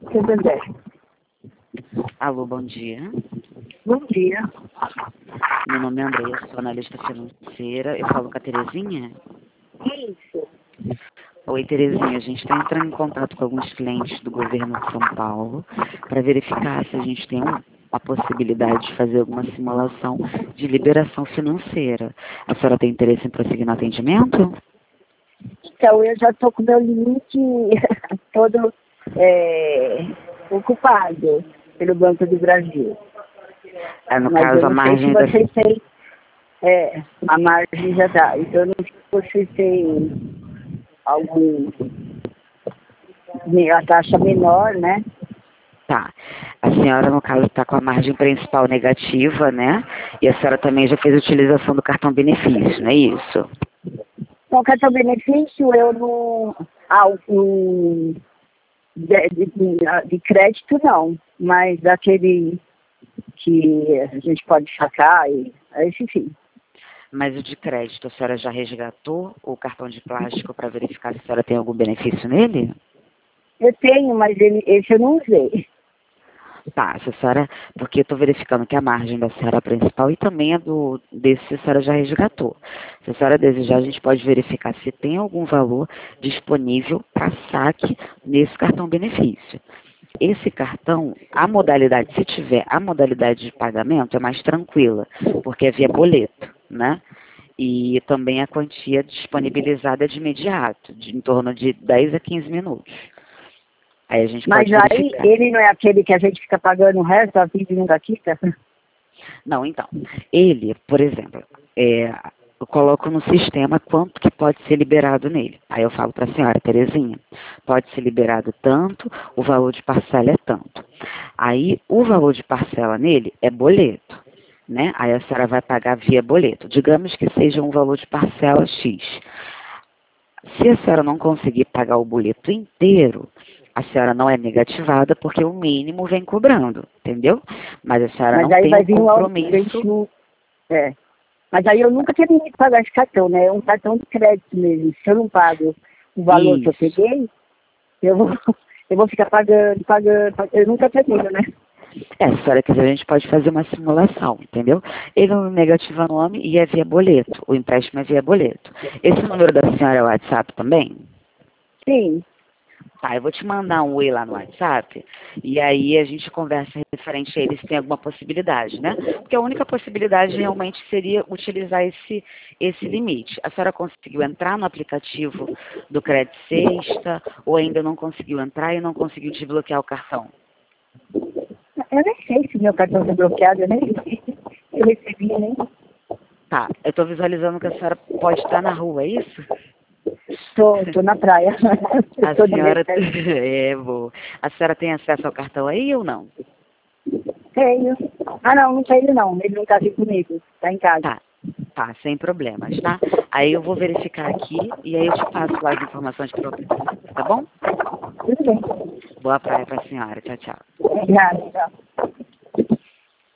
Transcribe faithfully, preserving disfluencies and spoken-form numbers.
Santander. Alô, bom dia. Bom dia. Meu nome é Andréia, sou analista financeira. Eu falo com a Terezinha. Isso. Oi, Terezinha. A gente está entrando em contato com alguns clientes do governo de São Paulo para verificar se a gente tem um, a possibilidade de fazer alguma simulação de liberação financeira. A senhora tem interesse em prosseguir no atendimento? Então, eu já estou com meu limite todo é, ocupado pelo Banco do Brasil. É, no Mas caso, eu a não sei se margem da... vocês têm... É, a margem já dá. Então, eu não sei se vocês têm algum... a taxa menor, né? Tá. A senhora, no caso, está com a margem principal negativa, né? E a senhora também já fez a utilização do cartão benefício, não é isso? Com cartão benefício, eu não... Ah, o... De, de, de crédito, não. Mas aquele que a gente pode sacar, e, esse sim. Mas o de crédito, a senhora já resgatou o cartão de plástico para verificar se a senhora tem algum benefício nele? Eu tenho, mas ele, esse eu não usei. Tá, se a senhora, porque eu estou verificando que a margem da senhora principal e também a do, desse a senhora já resgatou. Se a senhora desejar, a gente pode verificar se tem algum valor disponível para saque nesse cartão benefício. Esse cartão, a modalidade, se tiver a modalidade de pagamento, é mais tranquila, porque é via boleto, né? E também a quantia disponibilizada é de imediato, de em torno de dez a quinze minutos. Aí a gente Mas pode aí, verificar. ele não é aquele que a gente fica pagando o resto da vida e nunca quita? Não, então, ele, por exemplo, é, eu coloco no sistema quanto que pode ser liberado nele. Aí eu falo para a senhora, Terezinha, pode ser liberado tanto, o valor de parcela é tanto. Aí o valor de parcela nele é boleto, né? Aí a senhora vai pagar via boleto. Digamos que seja um valor de parcela X. Se a senhora não conseguir pagar o boleto inteiro, a senhora não é negativada porque o mínimo vem cobrando, entendeu? Mas a senhora Mas não aí tem vai o vir um compromisso. aumento. É. Mas aí eu nunca terminei de pagar esse cartão, né? É um cartão de crédito mesmo. Se eu não pago o valor que eu Isso. peguei, eu vou, eu vou ficar pagando, pagando, pagando. Eu nunca termino, né? É, se a senhora quiser, a gente pode fazer uma simulação, entendeu? Ele não negativa nome e é via boleto. O empréstimo é via boleto. Esse número da senhora é o WhatsApp também? Sim. Tá, eu vou te mandar um oi lá no WhatsApp e aí a gente conversa referente a ele se tem alguma possibilidade, né? Porque a única possibilidade realmente seria utilizar esse, esse limite. A senhora conseguiu entrar no aplicativo do Crédito Sexta ou ainda não conseguiu entrar e não conseguiu desbloquear o cartão? Eu nem sei se meu cartão está bloqueado, eu nem eu recebi, nem. Tá, eu estou visualizando que a senhora pode estar na rua, é isso? Tô, tô na praia. A Tô no senhora... mercado. É, boa. A senhora tem acesso ao cartão aí ou não? Tenho. Ah, não, não tenho não. Ele não tá aqui comigo. Tá em casa. Tá, tá, sem problemas, tá? Aí eu vou verificar aqui e aí eu te passo lá as informações que eu preciso, tá bom? Tudo bem. Boa praia pra senhora, tchau, tchau. Obrigada, tchau.